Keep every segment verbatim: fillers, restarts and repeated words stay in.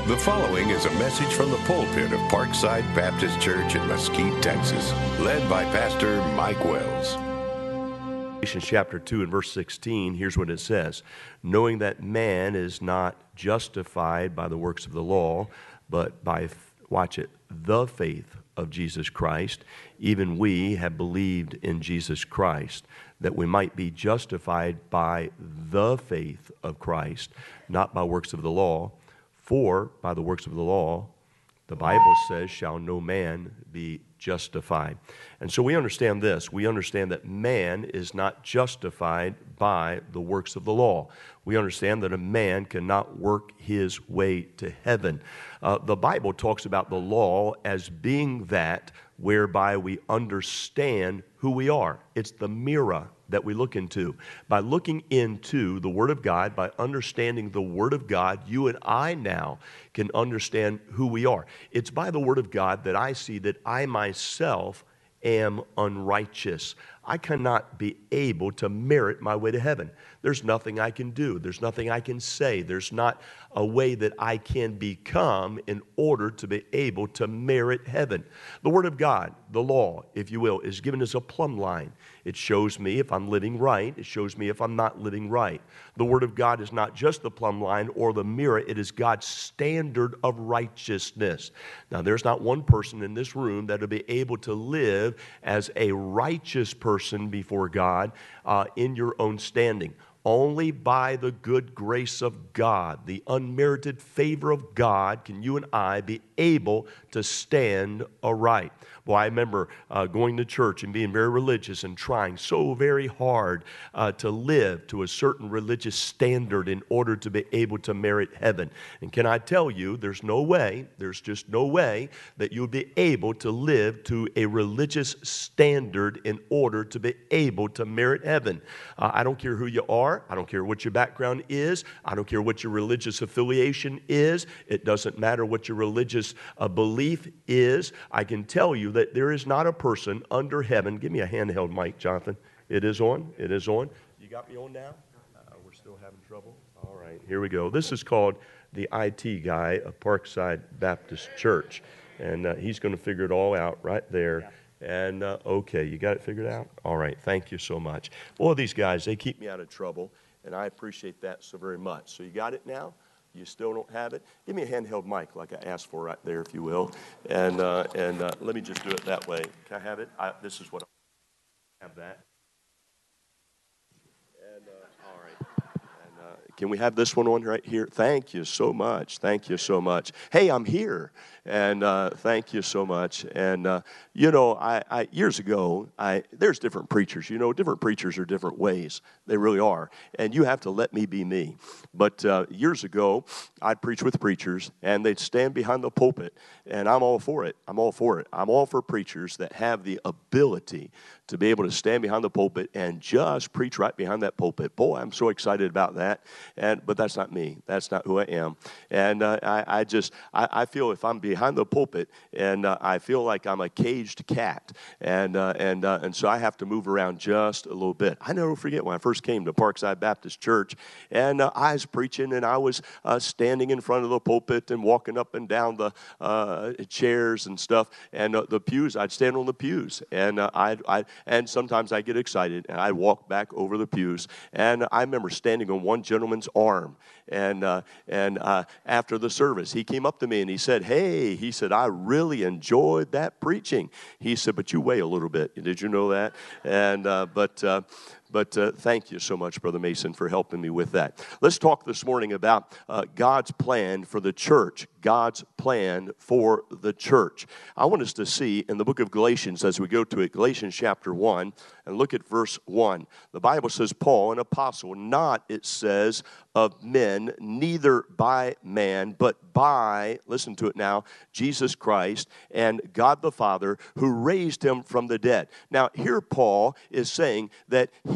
The following is a message from the pulpit of Parkside Baptist Church in Mesquite, Texas, led by Pastor Mike Wells. Galatians chapter two and verse sixteen, here's what it says. Knowing that man is not justified by the works of the law, but by, watch it, the faith of Jesus Christ, even we have believed in Jesus Christ, that we might be justified by the faith of Christ, not by works of the law. For by the works of the law, the Bible says, shall no man be justified. And so we understand this. We understand that man is not justified by the works of the law. We understand that a man cannot work his way to heaven. Uh, the Bible talks about the law as being that whereby we understand who we are. It's the mirror that we look into. By looking into the Word of God, by understanding the Word of God, you and I now can understand who we are. It's by the Word of God that I see that I myself am unrighteous. I cannot be able to merit my way to heaven. There's nothing I can do. There's nothing I can say. There's not a way that I can become in order to be able to merit heaven. The Word of God, the law, if you will, is given as a plumb line. It shows me if I'm living right. It shows me if I'm not living right. The Word of God is not just the plumb line or the mirror. It is God's standard of righteousness. Now, there's not one person in this room that will be able to live as a righteous person before God uh, in your own standing. Only by the good grace of God, the unmerited favor of God, can you and I be able to stand aright. Well, I remember uh, going to church and being very religious and trying so very hard uh, to live to a certain religious standard in order to be able to merit heaven. And can I tell you, there's no way, there's just no way that you'll be able to live to a religious standard in order to be able to merit heaven. Uh, I don't care who you are. I don't care what your background is. I don't care what your religious affiliation is. It doesn't matter what your religious uh, belief is. I can tell you that there is not a person under heaven. Give me a handheld mic, Jonathan. It is on. It is on. You got me on now? Uh, we're still having trouble. All right, here we go. This is called the I T guy of Parkside Baptist Church. And uh, he's going to figure it all out right there. And, uh, okay, you got it figured out? All right, thank you so much. Boy, these guys, they keep me out of trouble, and I appreciate that so very much. So you got it now? You still don't have it? Give me a handheld mic like I asked for right there, if you will. And uh, and uh, let me just do it that way. Can I have it? I, this is what I have that. And, uh, all right. And, uh, can we have this one on right here? Thank you so much. Thank you so much. Hey, I'm here. And uh, thank you so much. And, uh, you know, I, I years ago, I there's different preachers. You know, different preachers are different ways. They really are. And you have to let me be me. But uh, years ago, I'd preach with preachers, and they'd stand behind the pulpit. And I'm all for it. I'm all for it. I'm all for preachers that have the ability to be able to stand behind the pulpit and just preach right behind that pulpit. Boy, I'm so excited about that. And But that's not me. That's not who I am. And uh, I, I just, I, I feel if I'm behind the pulpit, and uh, I feel like I'm a caged cat, and uh, and uh, and so I have to move around just a little bit. I never forget when I first came to Parkside Baptist Church, and uh, I was preaching, and I was uh, standing in front of the pulpit and walking up and down the uh, chairs and stuff, and uh, the pews. I'd stand on the pews, and uh, I'd, I and sometimes I get excited, and I'd walk back over the pews, and I remember standing on one gentleman's arm, and uh, and uh, after the service, he came up to me and he said, "Hey," he said, "I really enjoyed that preaching." He said, "But you weigh a little bit. Did you know that?" And uh, but uh, but uh, thank you so much, Brother Mason, for helping me with that. Let's talk this morning about uh, God's plan for the church. God's plan for the church. I want us to see in the book of Galatians, as we go to it, Galatians chapter one, and look at verse one. The Bible says, Paul, an apostle, not, it says, of men, neither by man, but by, listen to it now, Jesus Christ and God the Father, who raised him from the dead. Now, here Paul is saying that he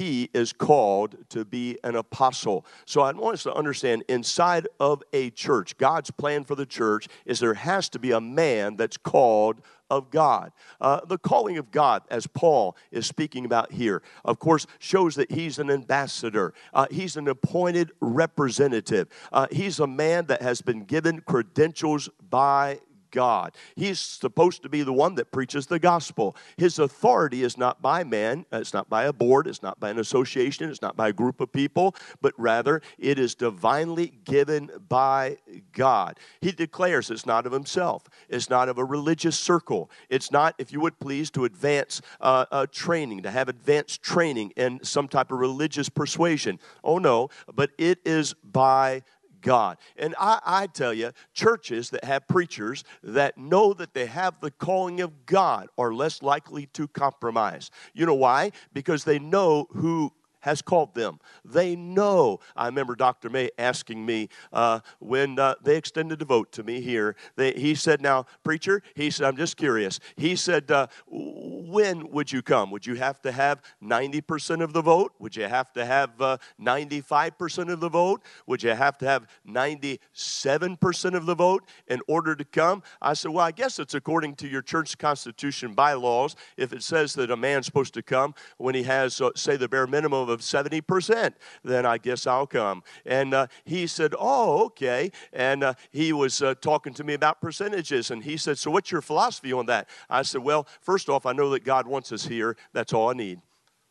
he is called to be an apostle. So I want us to understand, inside of a church, God's plan for the church is there has to be a man that's called of God. Uh, the calling of God, as Paul is speaking about here, of course, shows that he's an ambassador. Uh, he's an appointed representative. Uh, he's a man that has been given credentials by God. He's supposed to be the one that preaches the gospel. His authority is not by man. It's not by a board. It's not by an association. It's not by a group of people, but rather it is divinely given by God. He declares it's not of himself. It's not of a religious circle. It's not, if you would please, to advance uh, uh, training, to have advanced training in some type of religious persuasion. Oh, no, but it is by God. And I, I tell you, churches that have preachers that know that they have the calling of God are less likely to compromise. You know why? Because they know who has called them. They know. I remember Doctor May asking me uh, when uh, they extended the vote to me here. They, he said, now, preacher, he said, I'm just curious. He said, uh, when would you come? Would you have to have ninety percent of the vote? Would you have to have uh, ninety-five percent of the vote? Would you have to have ninety-seven percent of the vote in order to come? I said, well, I guess it's according to your church constitution bylaws. If it says that a man's supposed to come when he has, uh, say, the bare minimum of seventy percent, then I guess I'll come. And uh, he said, oh, okay. And uh, he was uh, talking to me about percentages. And he said, so what's your philosophy on that? I said, well, first off, I know that God wants us here. That's all I need.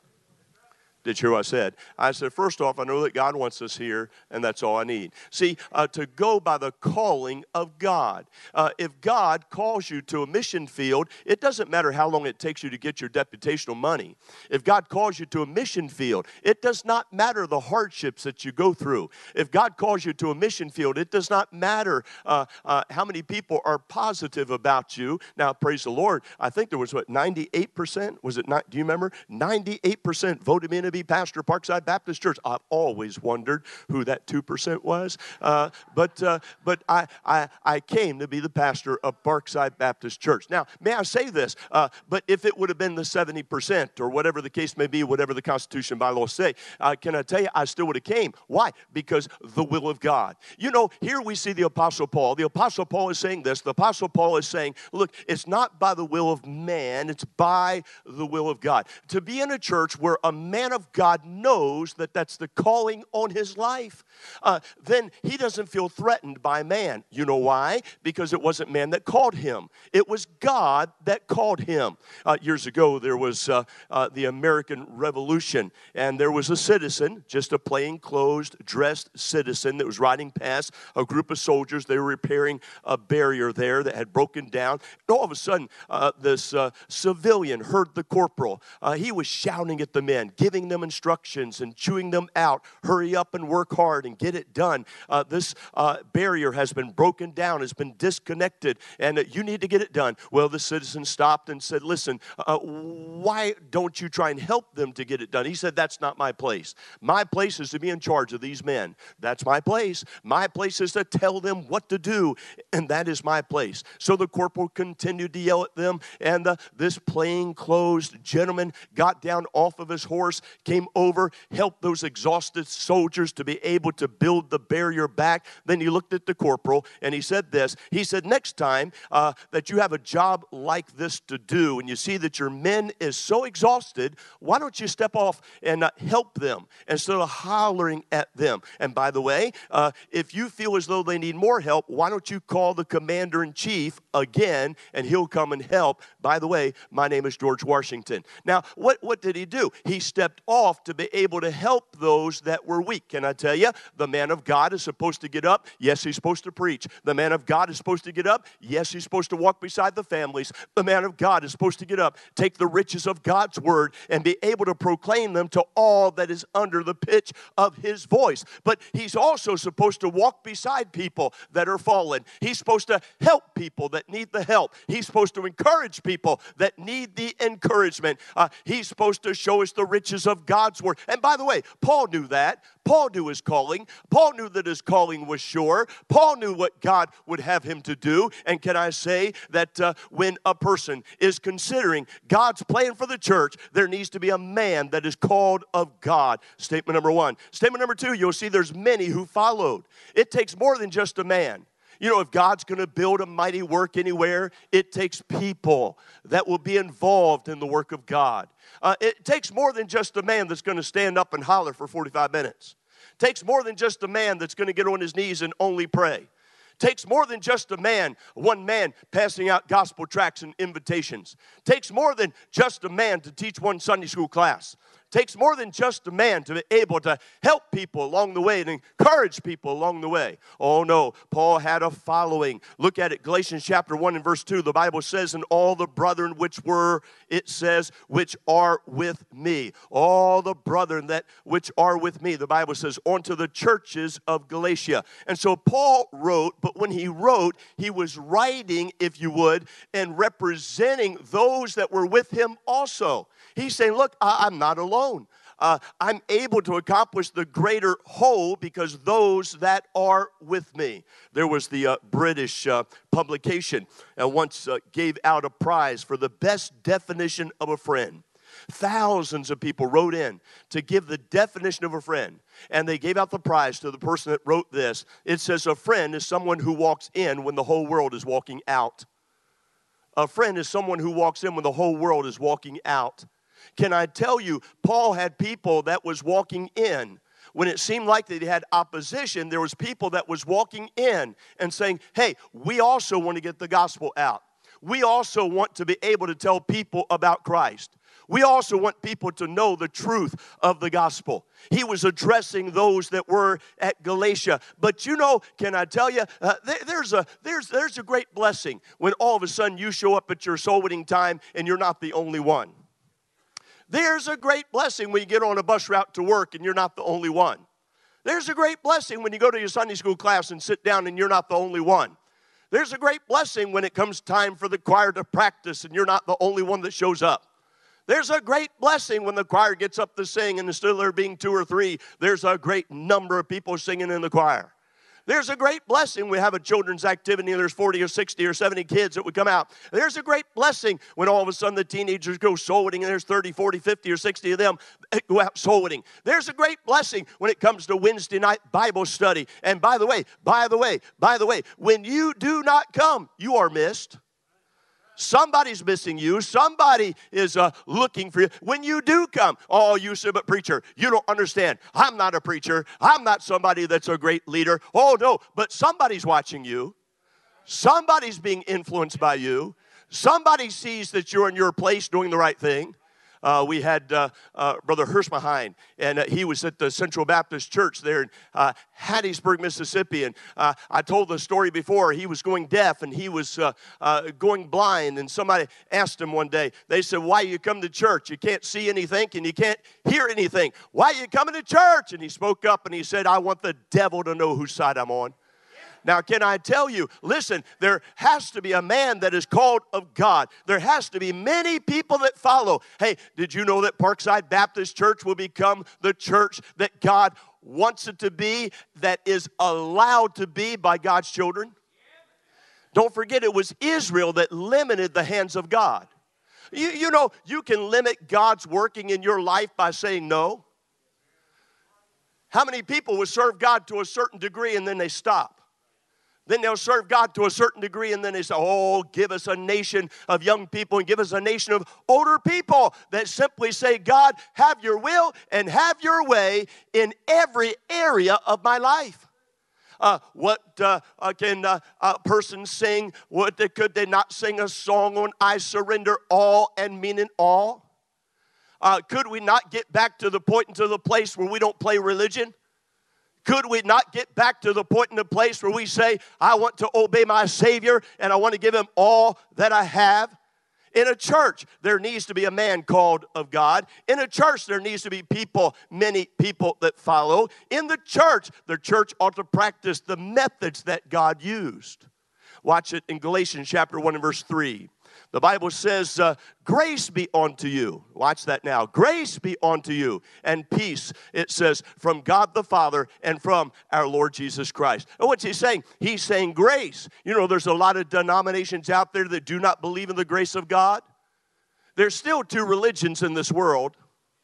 Did you hear what I said? I said, first off, I know that God wants us here, and that's all I need. See, uh, to go by the calling of God. Uh, if God calls you to a mission field, it doesn't matter how long it takes you to get your deputational money. If God calls you to a mission field, it does not matter the hardships that you go through. If God calls you to a mission field, it does not matter uh, uh, how many people are positive about you. Now, praise the Lord, I think there was, what, ninety-eight percent? Was it not? Do you remember? ninety-eight percent voted me in to be pastor of Parkside Baptist Church. I've always wondered who that two percent was, uh, but uh, but I, I I came to be the pastor of Parkside Baptist Church. Now, may I say this? Uh, but if it would have been the seventy percent or whatever the case may be, whatever the Constitution bylaws say, uh, can I tell you, I still would have came. Why? Because the will of God. You know, here we see the Apostle Paul. The Apostle Paul is saying this. The Apostle Paul is saying, look, it's not by the will of man, it's by the will of God. To be in a church where a man of God knows that that's the calling on his life, uh, then he doesn't feel threatened by man. You know why? Because it wasn't man that called him. It was God that called him. Uh, years ago, there was uh, uh, the American Revolution, and there was a citizen, just a plainclothes dressed citizen that was riding past a group of soldiers. They were repairing a barrier there that had broken down. And all of a sudden, uh, this uh, civilian heard the corporal. Uh, he was shouting at the men, giving them instructions and chewing them out. Hurry up and work hard and get it done. Uh, this uh, barrier has been broken down, has been disconnected, and uh, you need to get it done. Well, the citizen stopped and said, listen, uh, why don't you try and help them to get it done? He said, that's not my place. My place is to be in charge of these men. That's my place. My place is to tell them what to do, and that is my place. So the corporal continued to yell at them, and uh, this plainclothes gentleman got down off of his horse, came over, helped those exhausted soldiers to be able to build the barrier back. Then he looked at the corporal and he said this. He said, next time uh, that you have a job like this to do and you see that your men is so exhausted, why don't you step off and uh, help them instead of hollering at them? And by the way, uh, if you feel as though they need more help, why don't you call the commander-in-chief again and he'll come and help? By the way, my name is George Washington. Now, what, what did he do? He stepped off to be able to help those that were weak. Can I tell you, the man of God is supposed to get up. Yes, he's supposed to preach. The man of God is supposed to get up. Yes, he's supposed to walk beside the families. The man of God is supposed to get up, take the riches of God's word, and be able to proclaim them to all that is under the pitch of his voice. But he's also supposed to walk beside people that are fallen. He's supposed to help people that need the help. He's supposed to encourage people that need the encouragement. Uh, he's supposed to show us the riches of of God's word. And by the way, Paul knew that. Paul knew his calling. Paul knew that his calling was sure. Paul knew what God would have him to do. And can I say that uh, when a person is considering God's plan for the church, there needs to be a man that is called of God. Statement number one. Statement number two, you'll see there's many who followed. It takes more than just a man. You know, if God's going to build a mighty work anywhere, it takes people that will be involved in the work of God. Uh, it takes more than just a man that's going to stand up and holler for forty-five minutes. It takes more than just a man that's going to get on his knees and only pray. It takes more than just a man, one man passing out gospel tracts and invitations. It takes more than just a man to teach one Sunday school class. Takes more than just a man to be able to help people along the way and encourage people along the way. Oh no, Paul had a following. Look at it, Galatians chapter one and verse two. The Bible says, and all the brethren which were, it says, which are with me. All the brethren that which are with me. The Bible says, unto the churches of Galatia. And so Paul wrote, but when he wrote, he was writing, if you would, and representing those that were with him also. He's saying, look, I, I'm not alone. Uh, I'm able to accomplish the greater whole because those that are with me. There was the uh, British uh, publication that once uh, gave out a prize for the best definition of a friend. Thousands of people wrote in to give the definition of a friend, and they gave out the prize to the person that wrote this. It says, a friend is someone who walks in when the whole world is walking out. A friend is someone who walks in when the whole world is walking out. Can I tell you, Paul had people that was walking in. When it seemed like they had opposition, there was people that was walking in and saying, hey, we also want to get the gospel out. We also want to be able to tell people about Christ. We also want people to know the truth of the gospel. He was addressing those that were at Galatia. But you know, can I tell you, uh, there, there's, a, there's, there's a great blessing when all of a sudden you show up at your soul winning time and you're not the only one. There's a great blessing when you get on a bus route to work and you're not the only one. There's a great blessing when you go to your Sunday school class and sit down and you're not the only one. There's a great blessing when it comes time for the choir to practice and you're not the only one that shows up. There's a great blessing when the choir gets up to sing, and instead of there being two or three, there's a great number of people singing in the choir. There's a great blessing when we have a children's activity and there's forty or sixty or seventy kids that would come out. There's a great blessing when all of a sudden the teenagers go soul winning and there's thirty, forty, fifty or sixty of them that go out soul winning. There's a great blessing when it comes to Wednesday night Bible study. And by the way, by the way, by the way, when you do not come, you are missed. Somebody's missing you. Somebody is uh, looking for you. When you do come, oh, you say, but preacher, you don't understand. I'm not a preacher. I'm not somebody that's a great leader. Oh, no, but somebody's watching you. Somebody's being influenced by you. Somebody sees that you're in your place doing the right thing. Uh, we had uh, uh, Brother Hirschbein, and uh, he was at the Central Baptist Church there in uh, Hattiesburg, Mississippi. And uh, I told the story before. He was going deaf, and he was uh, uh, going blind. And somebody asked him one day, they said, why you come to church? You can't see anything, and you can't hear anything. Why are you coming to church? And he spoke up, and he said, I want the devil to know whose side I'm on. Now, can I tell you, listen, there has to be a man that is called of God. There has to be many people that follow. Hey, did you know that Parkside Baptist Church will become the church that God wants it to be, that is allowed to be by God's children? Don't forget, it was Israel that limited the hands of God. You, you know, you can limit God's working in your life by saying no. How many people will serve God to a certain degree and then they stop? Then they'll serve God to a certain degree, and then they say, oh, give us a nation of young people and give us a nation of older people that simply say, God, have your will and have your way in every area of my life. Uh, what uh, uh, can uh, a person sing? What they, could they not sing a song on I surrender all and mean it all? Uh, could we not get back to the point and to the place where we don't play religion? Could we not get back to the point in the place where we say, I want to obey my Savior and I want to give him all that I have? In a church, there needs to be a man called of God. In a church, there needs to be people, many people that follow. In the church, the church ought to practice the methods that God used. Watch it in Galatians chapter one and verse three. The Bible says, uh, grace be unto you. Watch that now. Grace be unto you and peace, it says, from God the Father and from our Lord Jesus Christ. And what's he saying? He's saying grace. You know, there's a lot of denominations out there that do not believe in the grace of God. There's still two religions in this world.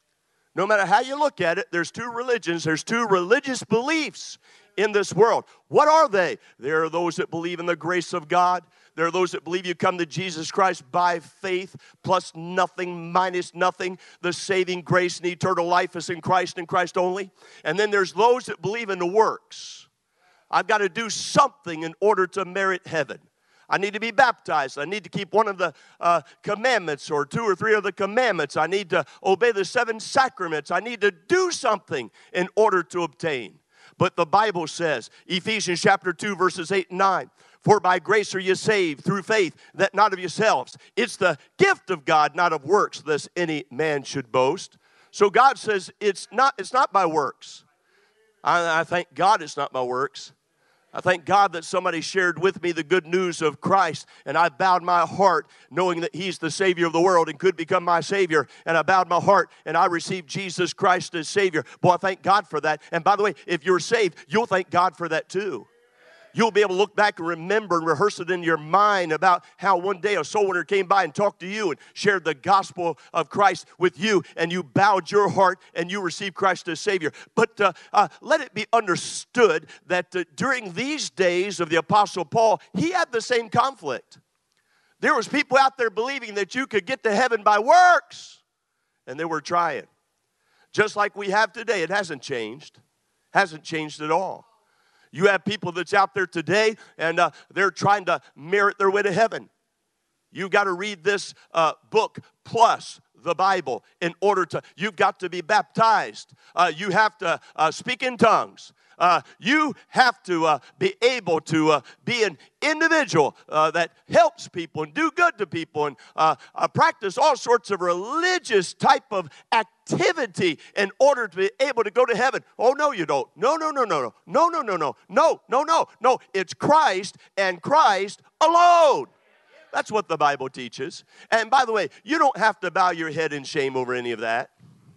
No matter how you look at it, there's two religions. There's two religious beliefs in this world. What are they? There are those that believe in the grace of God. There are those that believe you come to Jesus Christ by faith, plus nothing, minus nothing. The saving grace and eternal life is in Christ and Christ only. And then there's those that believe in the works. I've got to do something in order to merit heaven. I need to be baptized. I need to keep one of the uh, commandments or two or three of the commandments. I need to obey the seven sacraments. I need to do something in order to obtain. But the Bible says, Ephesians chapter two, verses eight and nine, for by grace are you saved through faith, that not of yourselves. It's the gift of God, not of works, lest any man should boast. So God says it's not, it's not by works. I, I thank God it's not by works. I thank God that somebody shared with me the good news of Christ, and I bowed my heart knowing that He's the Savior of the world and could become my Savior, and I bowed my heart and I received Jesus Christ as Savior. Boy, I thank God for that. And by the way, if you're saved, you'll thank God for that too. You'll be able to look back and remember and rehearse it in your mind about how one day a soul winner came by and talked to you and shared the gospel of Christ with you, and you bowed your heart and you received Christ as Savior. But uh, uh, let it be understood that uh, during these days of the Apostle Paul, he had the same conflict. There was people out there believing that you could get to heaven by works, and they were trying. Just like we have today, it hasn't changed. Hasn't changed at all. You have people that's out there today, and uh, they're trying to merit their way to heaven. You've got to read this uh, book plus the Bible in order to, you've got to be baptized. Uh, you have to uh, speak in tongues. Uh, you have to uh, be able to uh, be an individual uh, that helps people and do good to people and uh, uh, practice all sorts of religious type of activity in order to be able to go to heaven. Oh, no, you don't. No, no, no, no, no. No, no, no, no. No, no, no. No, it's Christ and Christ alone. That's what the Bible teaches. And by the way, you don't have to bow your head in shame over any of that.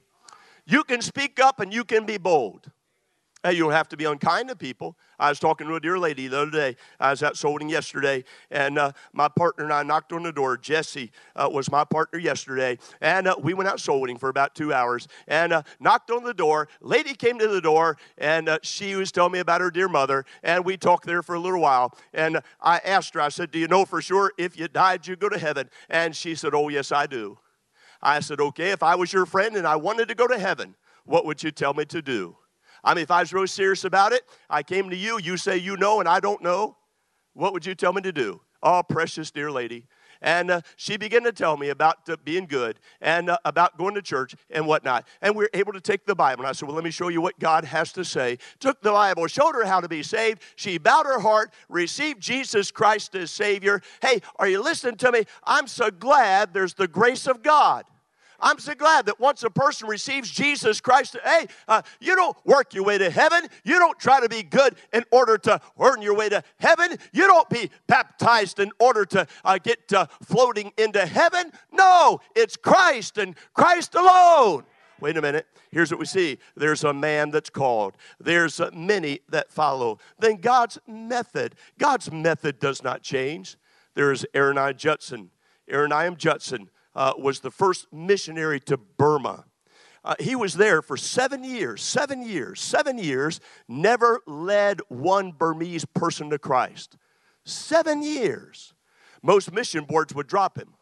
You can speak up and you can be bold. Hey, you don't have to be unkind to people. I was talking to a dear lady the other day. I was out soul winning yesterday, and uh, my partner and I knocked on the door. Jesse uh, was my partner yesterday, and uh, we went out soul winning for about two hours, and uh, knocked on the door. Lady came to the door, and uh, she was telling me about her dear mother, and we talked there for a little while, and I asked her, I said, do you know for sure if you died, you'd go to heaven? And she said, oh, yes, I do. I said, okay, if I was your friend and I wanted to go to heaven, what would you tell me to do? I mean, if I was really serious about it, I came to you, you say you know and I don't know, what would you tell me to do? Oh, precious dear lady. And uh, she began to tell me about uh, being good and uh, about going to church and whatnot. And we were able to take the Bible. And I said, well, let me show you what God has to say. Took the Bible, showed her how to be saved. She bowed her heart, received Jesus Christ as Savior. Hey, are you listening to me? I'm so glad there's the grace of God. I'm so glad that once a person receives Jesus Christ, hey, uh, you don't work your way to heaven. You don't try to be good in order to earn your way to heaven. You don't be baptized in order to uh, get uh, floating into heaven. No, it's Christ and Christ alone. Wait a minute. Here's what we see. There's a man that's called. There's uh, many that follow. Then God's method. God's method does not change. There's Aaron Judson. Aaron Judson. Uh, was the first missionary to Burma. Uh, he was there for seven years, seven years, seven years, never led one Burmese person to Christ. Seven years. Most mission boards would drop him.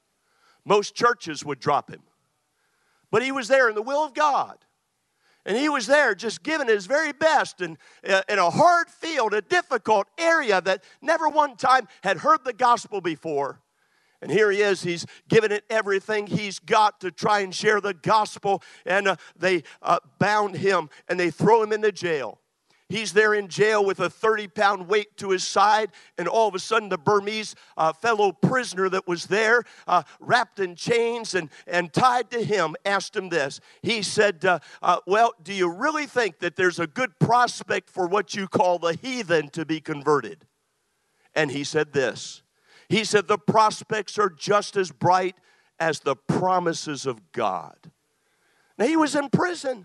Most churches would drop him. But he was there in the will of God. And he was there just giving his very best in, uh, in a hard field, a difficult area that never one time had heard the gospel before. And here he is, he's given it everything he's got to try and share the gospel. And uh, they uh, bound him and they throw him into jail. He's there in jail with a thirty-pound weight to his side. And all of a sudden the Burmese uh, fellow prisoner that was there, uh, wrapped in chains and, and tied to him, asked him this. He said, uh, uh, well, do you really think that there's a good prospect for what you call the heathen to be converted? And he said this. He said the prospects are just as bright as the promises of God. Now, he was in prison.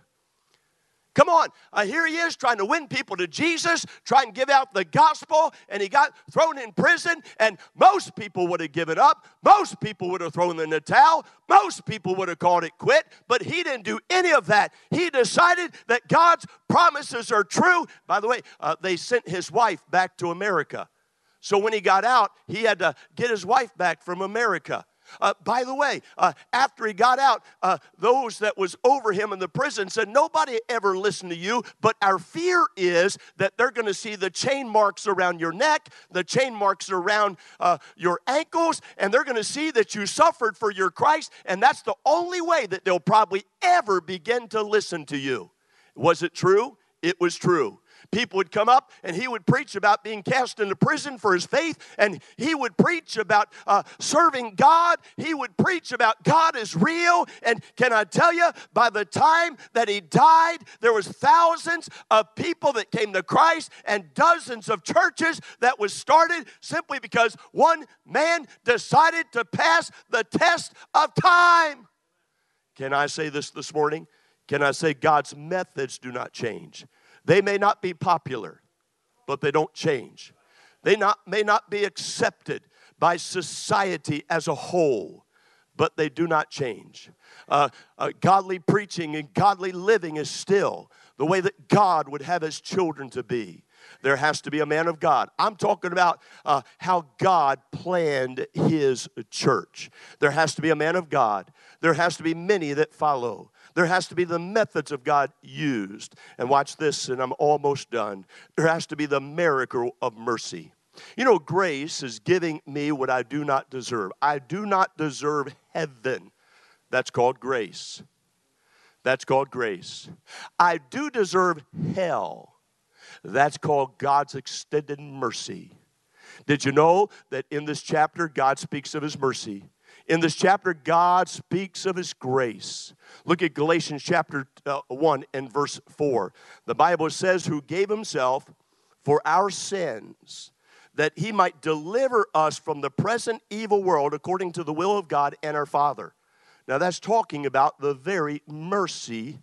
Come on, uh, here he is trying to win people to Jesus, trying to give out the gospel, and he got thrown in prison, and most people would have given up. Most people would have thrown in the towel. Most people would have called it quit, but he didn't do any of that. He decided that God's promises are true. By the way, uh, they sent his wife back to America. So when he got out, he had to get his wife back from America. Uh, by the way, uh, after he got out, uh, those that was over him in the prison said, nobody ever listened to you, but our fear is that they're going to see the chain marks around your neck, the chain marks around uh, your ankles, and they're going to see that you suffered for your Christ, and that's the only way that they'll probably ever begin to listen to you. Was it true? It was true. People would come up and he would preach about being cast into prison for his faith, and he would preach about uh, serving God. He would preach about God is real. And can I tell you, by the time that he died, there was thousands of people that came to Christ and dozens of churches that was started simply because one man decided to pass the test of time. Can I say this this morning? Can I say God's methods do not change? They may not be popular, but they don't change. They not, may not be accepted by society as a whole, but they do not change. Uh, uh, godly preaching and godly living is still the way that God would have his children to be. There has to be a man of God. I'm talking about uh, how God planned his church. There has to be a man of God. There has to be many that follow. There has to be the methods of God used. And watch this, and I'm almost done. There has to be the miracle of mercy. You know, grace is giving me what I do not deserve. I do not deserve heaven. That's called grace. That's called grace. I do deserve hell. That's called God's extended mercy. Did you know that in this chapter, God speaks of his mercy? In this chapter, God speaks of his grace. Look at Galatians chapter uh, one and verse four. The Bible says, who gave himself for our sins, that he might deliver us from the present evil world according to the will of God and our Father. Now that's talking about the very mercy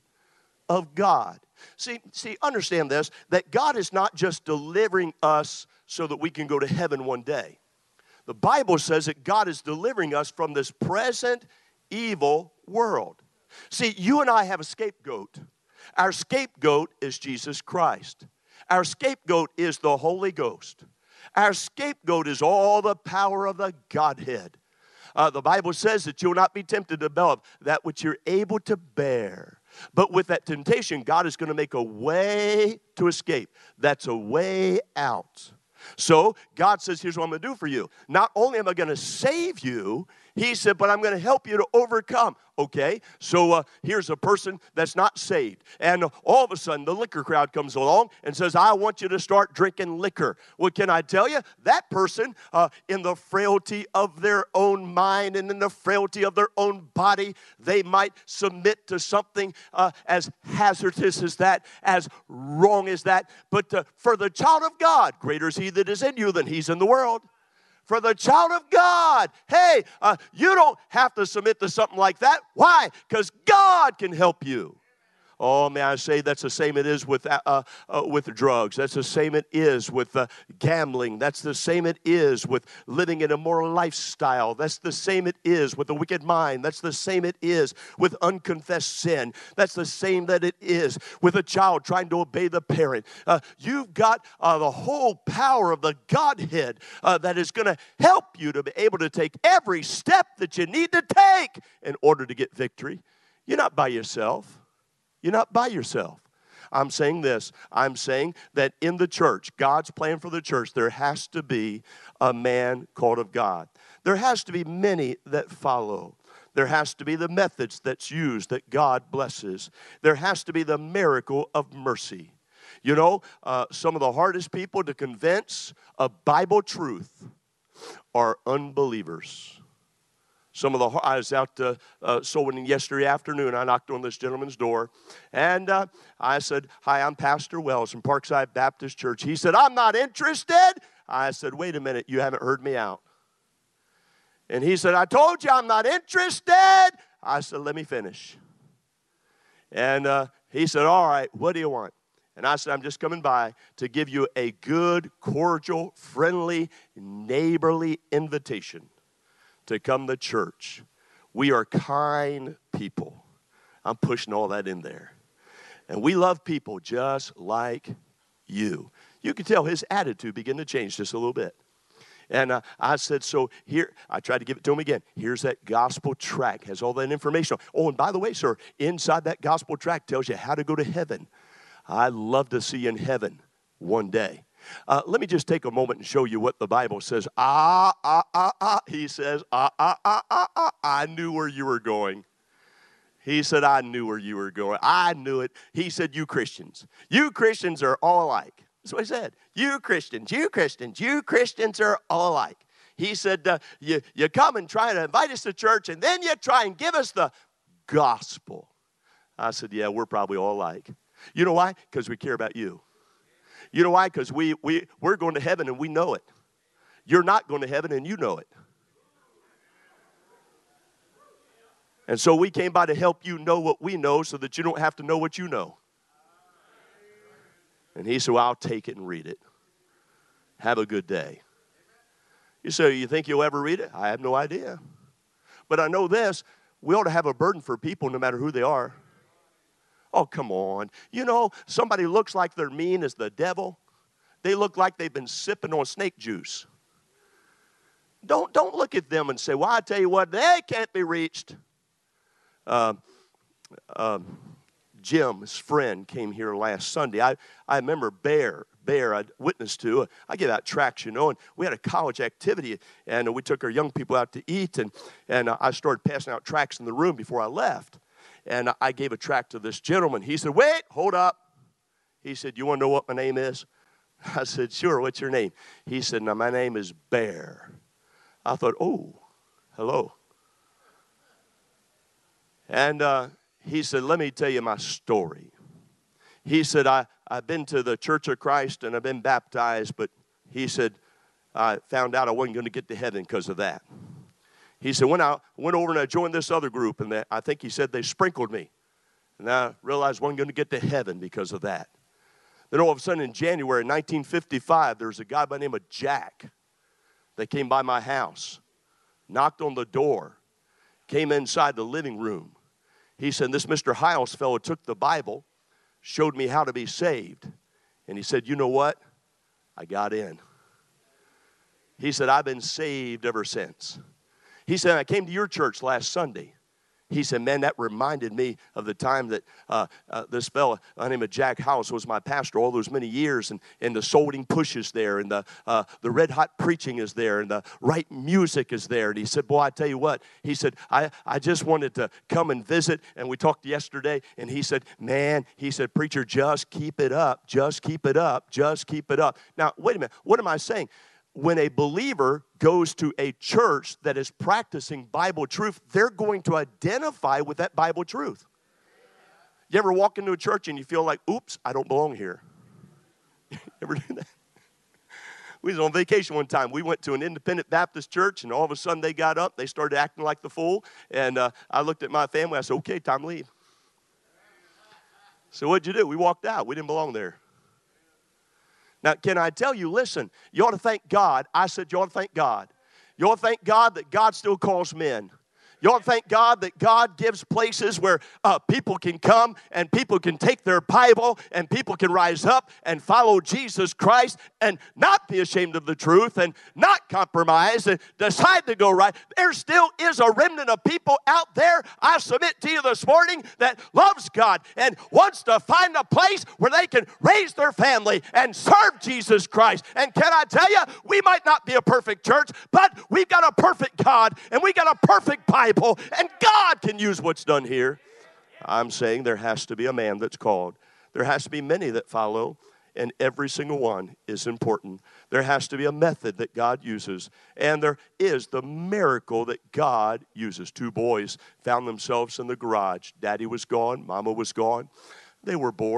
of God. See, see, understand this, that God is not just delivering us so that we can go to heaven one day. The Bible says that God is delivering us from this present evil world. See, you and I have a scapegoat. Our scapegoat is Jesus Christ. Our scapegoat is the Holy Ghost. Our scapegoat is all the power of the Godhead. Uh, the Bible says that you'll not be tempted above that which you're able to bear. But with that temptation, God is going to make a way to escape. That's a way out. So God says, here's what I'm going to do for you. Not only am I going to save you, he said, but I'm going to help you to overcome. Okay, so uh, here's a person that's not saved. And all of a sudden, the liquor crowd comes along and says, I want you to start drinking liquor. Well, can I tell you, that person, uh, in the frailty of their own mind and in the frailty of their own body, they might submit to something uh, as hazardous as that, as wrong as that. But uh, for the child of God, greater is he that is in you than he's in the world. For the child of God, hey, uh, you don't have to submit to something like that. Why? Because God can help you. Oh, may I say that's the same it is with uh, uh, with drugs. That's the same it is with uh, gambling. That's the same it is with living an immoral lifestyle. That's the same it is with a wicked mind. That's the same it is with unconfessed sin. That's the same that it is with a child trying to obey the parent. Uh, you've got uh, the whole power of the Godhead uh, that is going to help you to be able to take every step that you need to take in order to get victory. You're not by yourself. You're not by yourself. I'm saying this. I'm saying that in the church, God's plan for the church, there has to be a man called of God. There has to be many that follow. There has to be the methods that's used that God blesses. There has to be the miracle of mercy. You know, uh, some of the hardest people to convince of Bible truth are unbelievers. Some of the, I was out uh, uh, soul winning yesterday afternoon. I knocked on this gentleman's door, and uh, I said, hi, I'm Pastor Wells from Parkside Baptist Church. He said, I'm not interested. I said, wait a minute, you haven't heard me out. And he said, I told you I'm not interested. I said, let me finish. And uh, he said, all right, what do you want? And I said, I'm just coming by to give you a good, cordial, friendly, neighborly invitation to come to church. We are kind people. I'm pushing all that in there. And we love people just like you. You can tell his attitude began to change just a little bit. And uh, I said, so here, I tried to give it to him again. Here's that gospel tract, has all that information. Oh, and by the way, sir, inside that gospel tract tells you how to go to heaven. I'd love to see you in heaven one day. Uh, let me just take a moment and show you what the Bible says. Ah, ah, ah, ah. He says, ah, ah, ah, ah, ah. I knew where you were going. He said, I knew where you were going. I knew it. He said, you Christians. You Christians are all alike. That's what he said. You Christians, you Christians, you Christians are all alike. He said, uh, you, you come and try to invite us to church, and then you try and give us the gospel. I said, yeah, we're probably all alike. You know why? Because we care about you. You know why? Because we, we, we're going to heaven and we know it. You're not going to heaven and you know it. And so we came by to help you know what we know so that you don't have to know what you know. And he said, well, I'll take it and read it. Have a good day. You say, you think you'll ever read it? I have no idea. But I know this, we ought to have a burden for people no matter who they are. Oh, come on. You know, somebody looks like they're mean as the devil. They look like they've been sipping on snake juice. Don't, don't look at them and say, well, I tell you what, they can't be reached. Uh, uh, Jim's friend came here last Sunday. I, I remember Bear. Bear I witnessed to. I give out tracts, you know, and we had a college activity, and we took our young people out to eat, and, and I started passing out tracts in the room before I left. And I gave a tract to this gentleman. He said, wait, hold up. He said, you want to know what my name is? I said, sure, what's your name? He said, now, my name is Bear. I thought, oh, hello. And uh, he said, let me tell you my story. He said, I, I've been to the Church of Christ and I've been baptized, but he said, I found out I wasn't going to get to heaven because of that. He said, when I went over and I joined this other group, and that, I think he said they sprinkled me. And I realized I wasn't going to get to heaven because of that. Then all of a sudden in January nineteen fifty-five, there was a guy by the name of Jack that came by my house, knocked on the door, came inside the living room. He said, this Mister Hiles fellow took the Bible, showed me how to be saved. And he said, you know what? I got in. He said, I've been saved ever since. He said, I came to your church last Sunday. He said, man, that reminded me of the time that uh, uh, this fellow, by the name of Jack House, was my pastor all those many years, and, and the solding push is there, and the, uh, the red-hot preaching is there, and the right music is there. And he said, boy, I tell you what, he said, I, I just wanted to come and visit, and we talked yesterday, and he said, man, he said, preacher, just keep it up, just keep it up, just keep it up. Now, wait a minute, what am I saying? When a believer goes to a church that is practicing Bible truth, they're going to identify with that Bible truth. You ever walk into a church and you feel like, oops, I don't belong here? You ever do that? We was on vacation one time. We went to an independent Baptist church, and all of a sudden they got up. They started acting like the fool. And uh, I looked at my family. I said, okay, time to leave. So what'd you do? We walked out. We didn't belong there. Now, can I tell you, listen, you ought to thank God. I said you ought to thank God. You ought to thank God that God still calls men. You ought to thank God that God gives places where uh, people can come and people can take their Bible and people can rise up and follow Jesus Christ and not be ashamed of the truth and not compromise and decide to go right. There still is a remnant of people out there, I submit to you this morning, that loves God and wants to find a place where they can raise their family and serve Jesus Christ. And can I tell you, we might not be a perfect church, but we've got a perfect God and we got a perfect Bible. And God can use what's done here. I'm saying there has to be a man that's called. There has to be many that follow, and every single one is important. There has to be a method that God uses, and there is the miracle that God uses. Two boys found themselves in the garage. Daddy was gone. Mama was gone. They were bored.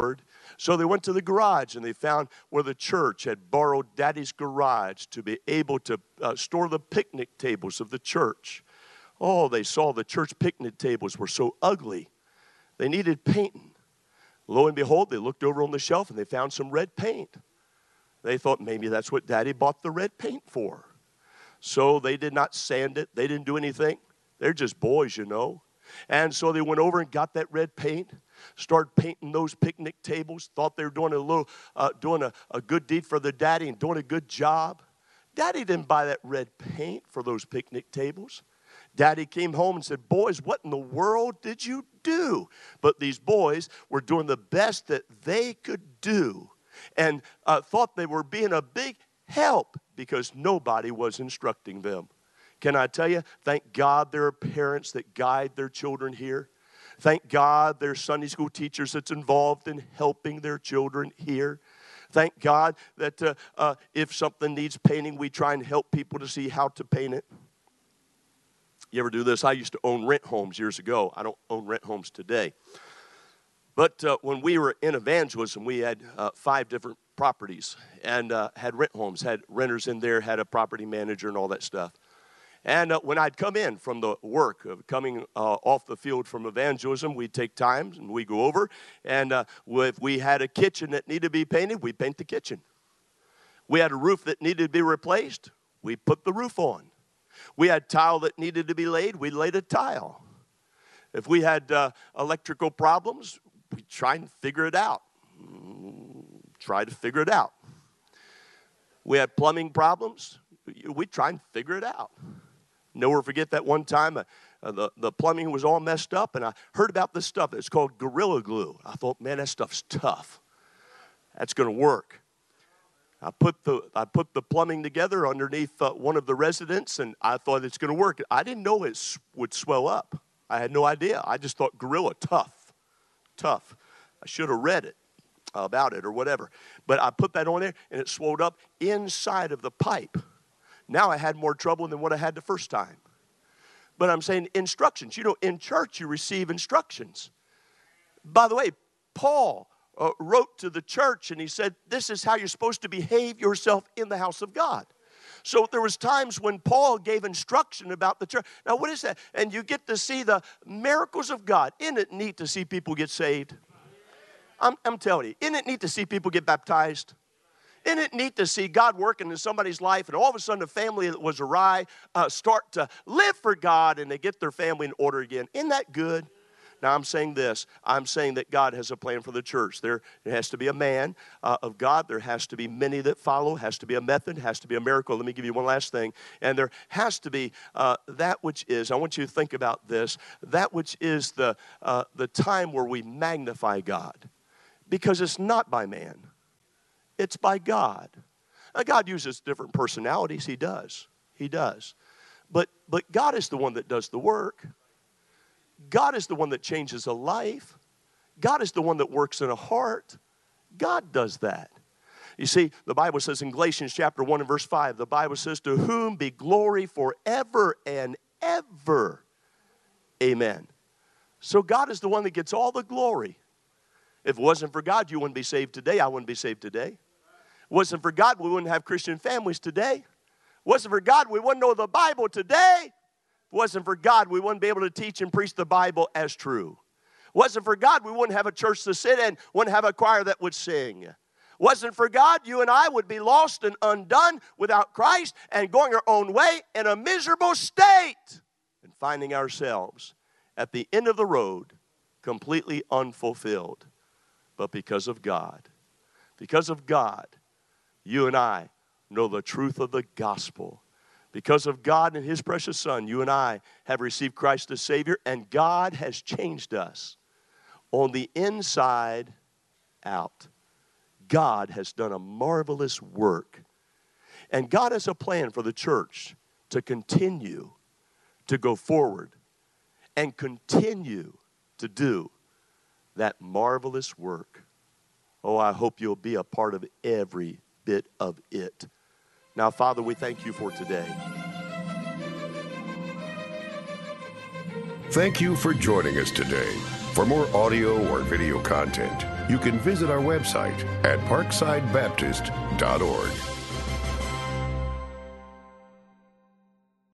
So they went to the garage, and they found where the church had borrowed Daddy's garage to be able to uh, store the picnic tables of the church. Oh, they saw the church picnic tables were so ugly. They needed painting. Lo and behold, they looked over on the shelf, and they found some red paint. They thought maybe that's what Daddy bought the red paint for. So they did not sand it. They didn't do anything. They're just boys, you know. And so they went over and got that red paint, started painting those picnic tables, thought they were doing a little, uh, doing a, a good deed for the daddy and doing a good job. Daddy didn't buy that red paint for those picnic tables. Daddy came home and said, boys, what in the world did you do? But these boys were doing the best that they could do and uh, thought they were being a big help because nobody was instructing them. Can I tell you, thank God there are parents that guide their children here. Thank God there are Sunday school teachers that's involved in helping their children here. Thank God that uh, uh, if something needs painting, we try and help people to see how to paint it. You ever do this? I used to own rent homes years ago. I don't own rent homes today. But uh, when we were in evangelism, we had uh, five different properties and uh, had rent homes, had renters in there, had a property manager and all that stuff. And uh, when I'd come in from the work of coming uh, off the field from evangelism, we'd take time and we'd go over. And uh, if we had a kitchen that needed to be painted, we'd paint the kitchen. We had a roof that needed to be replaced, we'd put the roof on. We had tile that needed to be laid, we laid a tile. If we had uh, electrical problems, we'd try and figure it out. Try to figure it out. We had plumbing problems, we'd try and figure it out. Never forget that one time uh, uh, the, the plumbing was all messed up, and I heard about this stuff. It's called Gorilla Glue. I thought, man, that stuff's tough. That's going to work. I put the I put the plumbing together underneath uh, one of the residents, and I thought it's going to work. I didn't know it s- would swell up. I had no idea. I just thought Gorilla, tough, tough. I should have read it about it or whatever. But I put that on there, and it swelled up inside of the pipe. Now I had more trouble than what I had the first time. But I'm saying instructions. You know, in church you receive instructions. By the way, Paul uh, wrote to the church and he said, this is how you're supposed to behave yourself in the house of God. So there was times when Paul gave instruction about the church. Now what is that? And you get to see the miracles of God. Isn't it neat to see people get saved? I'm, I'm telling you, isn't it neat to see people get baptized? Isn't it neat to see God working in somebody's life and all of a sudden a family that was awry uh, start to live for God and they get their family in order again? Isn't that good? Now I'm saying this. I'm saying that God has a plan for the church. There, there has to be a man uh, of God. There has to be many that follow. Has to be a method. Has to be a miracle. Let me give you one last thing. And there has to be uh, that which is, I want you to think about this, that which is the, uh, the time where we magnify God. Because it's not by man. It's by God. Now, God uses different personalities. He does. He does. But, but God is the one that does the work. God is the one that changes a life. God is the one that works in a heart. God does that. You see, the Bible says in Galatians chapter one and verse five, the Bible says, to whom be glory forever and ever. Amen. So God is the one that gets all the glory. If it wasn't for God, you wouldn't be saved today. I wouldn't be saved today. If it wasn't for God, we wouldn't have Christian families today. If it wasn't for God, we wouldn't know the Bible today. If it wasn't for God, we wouldn't be able to teach and preach the Bible as true. If it wasn't for God, we wouldn't have a church to sit in, wouldn't have a choir that would sing. If it wasn't for God, you and I would be lost and undone without Christ and going our own way in a miserable state and finding ourselves at the end of the road completely unfulfilled. But because of God, because of God, you and I know the truth of the gospel. Because of God and His precious Son, you and I have received Christ as Savior, and God has changed us on the inside out. God has done a marvelous work. And God has a plan for the church to continue to go forward and continue to do that marvelous work. Oh, I hope you'll be a part of every bit of it. Now, Father, we thank you for today. Thank you for joining us today. For more audio or video content, you can visit our website at parkside baptist dot org.